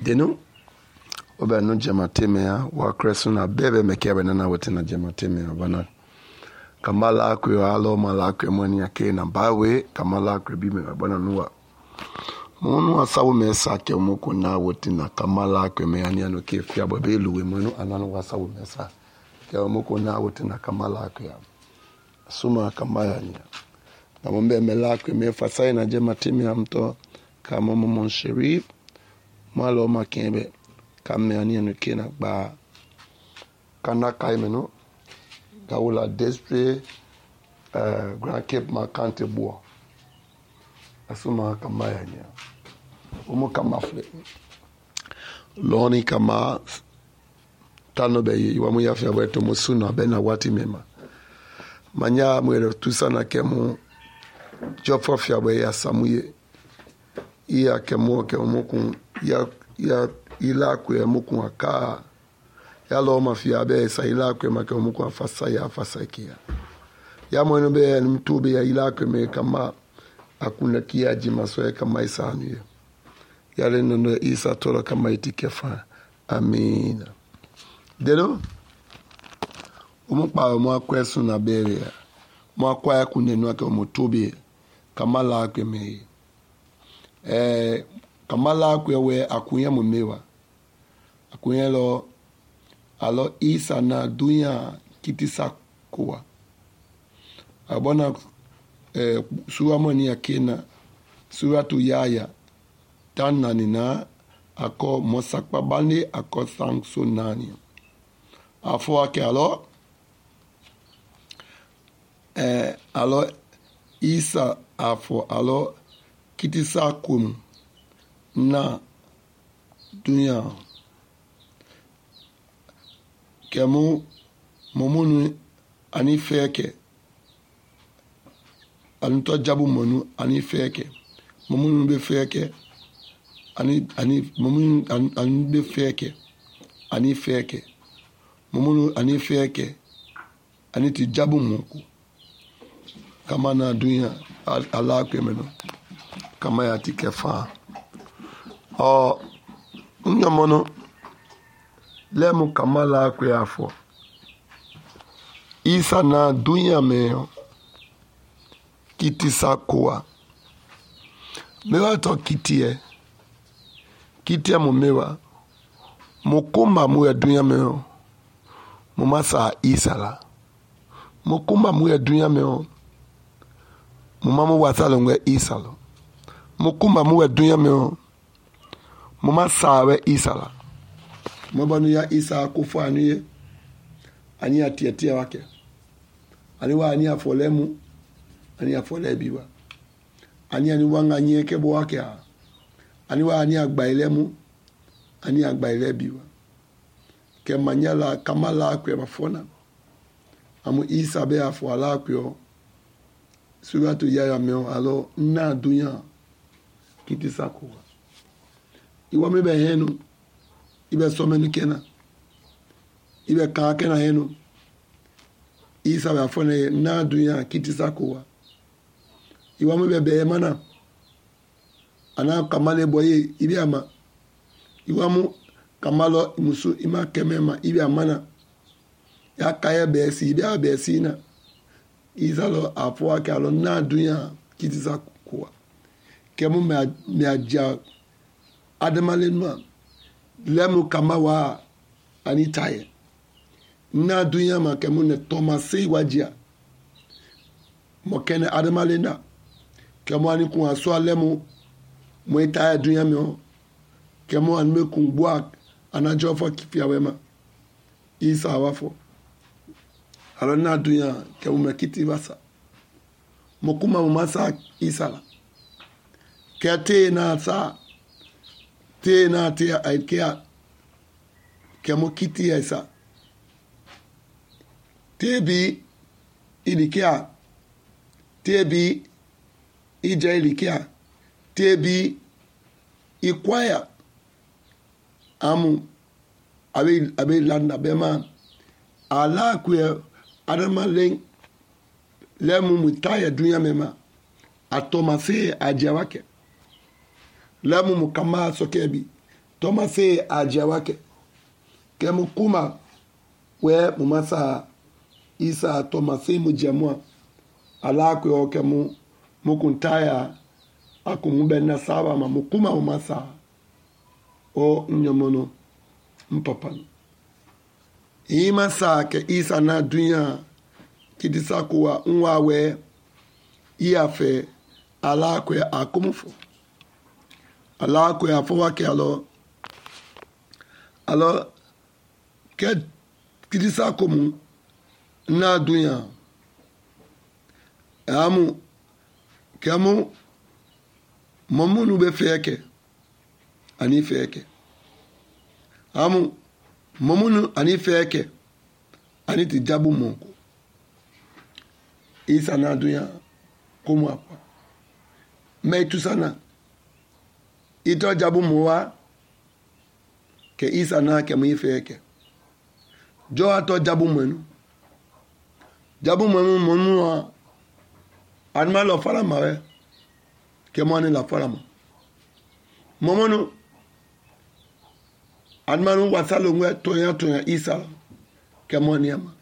Denu oba no jamatemea wa kresuna bebe mekebe na wote na jamatemea bana kamala akwe alo mala akwe mwani yake na bawe kamala akwe bime bana nuwa monu asawo mesa ke muko na wote na kamala akwe me ani ano ke fia bobe luwe monu anano wasawo mesa ke muko na wote na kamala akwe suma kamaya ni na mombe mela akwe me fasai na jamatemea mto kama mon Sherif malo makembe kame ani no kena ba kana kaimeno kaula despre Grand Cape makante bo asuma kama yanya umo kama fle loni kama tano be yiwamu yafya weto musuna bena wati mema manya mwere tusana kemu jofo fya be ya samuye iya kemu ke umukun ya ila kwe muku aka ya lo mafia be sa ila kwe make muku afasa ya afasa kia ya mweno be mtube ya ila kwe me kama akuna kia jima soe kama isani ya leno isa tola kama itikefa amina delo umukpa mwa kwesu na bere mwa kwa ya kunenu ake umutube kama la kwe me kamala kwe we akunya mumewa akunya lo alo isa na dunya kitisa kuwa abona suwa moni akena suwa tu yaya tanna nina ako mosakpa bande ako sangso nani afo ake alo isa afo alo kitisa kum na dunya kemu momunu ani feke anto jabu monu ani feke momunu be feke ani momunu ani be feke ani feke momunu ani feke ani ti jabu moku kama na dunya ala kwemeno kama ya tikefa nyamono lemu kamala kwe afo isa na dunya meo kitisa kuwa mewa to kitie mumewa mukuma muwe dunya meo mumasa isa la mukuma muwe dunya meo mumamu wasalo ngwe isa lo mukuma muwe dunya meo mama sawe isa la mabanu ya isa kufu anuye ani atietia wake ani wa ani afolemu ani afolebiwa ani wanga nyeke bo wake ani wa ani agbailemu ani agbailebiwa ke manyala kamala kwe bafona amu isa be afo ala kwe suratu yaya meo alo na dunya kitisako iwa mebe henu ibe somenu kena ibe ka kena henu isa wa fone na dunya kitisa kuwa iwa mebe be mana ana kamale boye ibe ama iwa mu kamalo musu ima kemema ibe amana ya kaya be si ibe abesi na isa lo afwa ka lo na dunya kitisa kuwa kemu me aja adamalenwa lemu kama wa anitaye na dunya ma kemu ne tomase wajia mokene adamalena kemu ani kun aso lemu mo itaye dunya me kemu an me kun bua anajo fo kifia wema isa wafo alo na dunya kemu me kiti basa mokuma masa isa la kete na sa tena tia aikea kemo kiti esa tebi ilikea tebi ija ilikea tebi ikwaya amu abe landa bema ala kwe adama lemu mutaya dunya mema atomase ajawake lemu mukama sokebi Tomase ajiawake. Kemu kuma we mumasa isa tomase mujemua. Alakwe o kemu mukuntaya akumube na sawa ma mukuma umasa. O nyomono mpapano. Imasa ke isa na dunya kidisa kuwa unwawe iafe alakwe akumufo. Alakwe afowake alo ke kidisa kumu na dunya amu kemu momunu be feke ani feke amu momunu ani feke ani ti jabu monko isa na dunya kumu apa me tusana ito jabu mowa ke isa na ke mu feke jo ato jabu menu monu anma lo fara mawe ke mo ni la fara mo momonu anmanu wasalo ngwe toya isa ke mo ni ama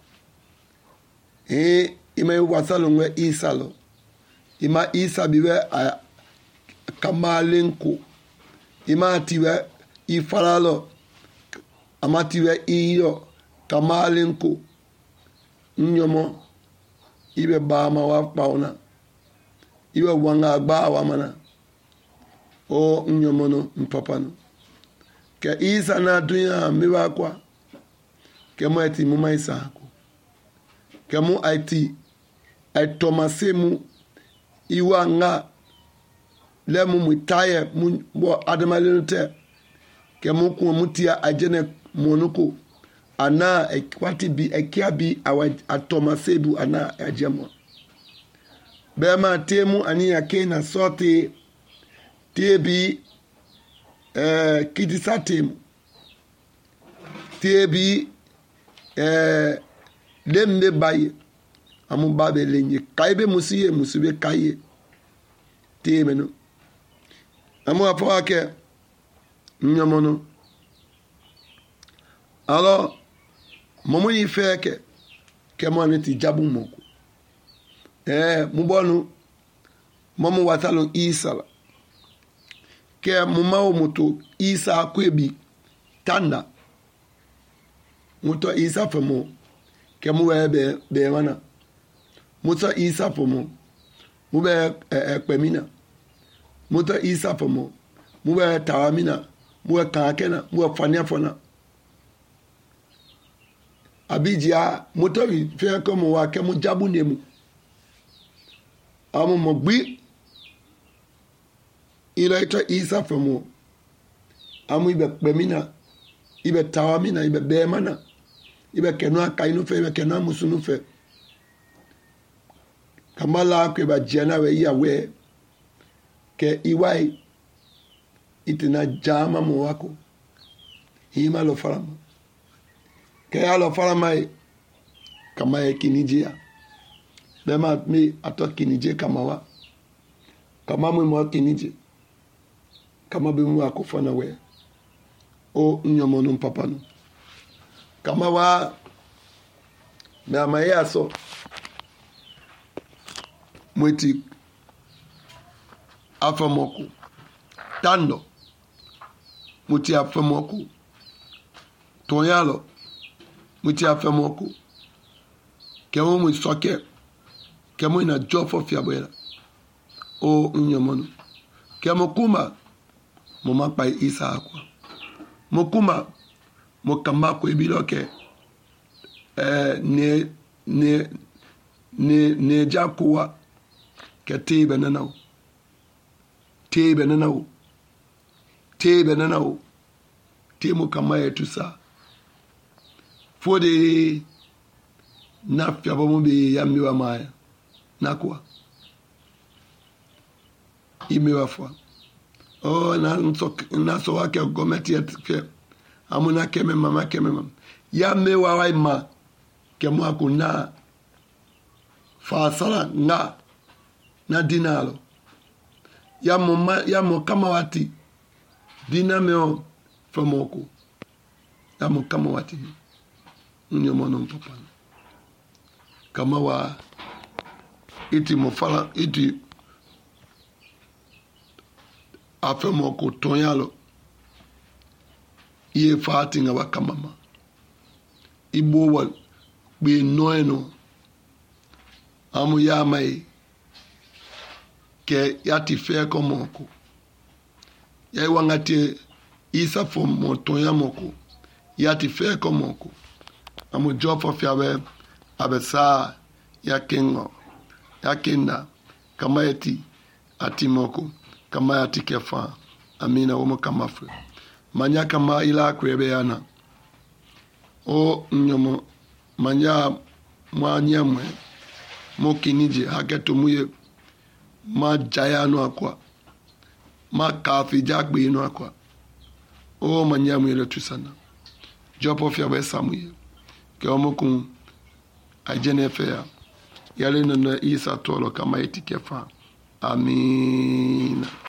ime wasalo ngwe isa lo ima isa biwe kamalenko ima tiwe ifaralo amatiwe iyo kamalenko nyomo ibe bama wa pauna ibe wanga agba wa mana o nyomo no mpapano ke isa na dunya miwa kwa ke mo eti mu mai sako ke mu iti etomasemu iwa nga le mu mutaye mu bo adamalente ke mu ku mutia ajene monuko ana ekwati bi ekia bi atomasebu ana ajemo bema temu ani yake na sote tebi kidisa temu tebi lembe baye amu babe lenye kaibe musibe kaye temenu amu afawake nyamono alors momo yi feke ke mo ni ti jabu moko mubonu momo watalo isa ke mumao muto isa kwebi tanda muto isa famo ke muwe be wana muto isa famo muwe pemina muto isa famo muwe tawamina muwe kankena muwe fanya abijia motori fe ko mo wa ke mo jabu nemu amu mo gbi ila ito isa famo amu ibe pemina ibe tawamina ibe bemana ibe kenwa kainu fe ibe kenwa musunu fe kamala ke ba jena we yawe ke iwai itina jama mo wako hima lo farama ke alo fara mai kama ya kinijia bema mi ato kinije kama wa kama mo kinije kama be mu akofana we o nyomono papano kama wa me amaye aso mwiti afamoko tando muti afamoko tonyalo muti afamoko kemo mu soke kemo ina jofo fiabela o nyomono kemo kuma mo mapa isa akwa mo kuma mo kamba ko ibiloke ne jakuwa ke tebe nanao temo kama yetu sa fode na fiaba mo be ya miwa maya nakwa imiwa fwa na so wake gometi etke amuna keme mama ya mewa waima kemo akuna fa sala na dinalo ya mo kama wati dina meo famoko amo kama wati unyomo no papa kama wa iti mo fala iti afamoko tonyalo iye fati nga wakamama ibo wa be noeno amu ya mai ke yati fe komoko yai wangati isa fo motoya moko yati fe komoko amu jofo fiabe abesa ya kengo ya kenda kama yati atimoko kama yati kefa amina womo kama fwe manya kama ila kwebe yana o nyomo manya mwanyamwe mokinije haketo muye ma jaya no akwa ma kafi jagbe no akwa o manyamu ile tusana jopo fia be samuye ke omokun ajene fea yale no isa tolo kama etikefa amina.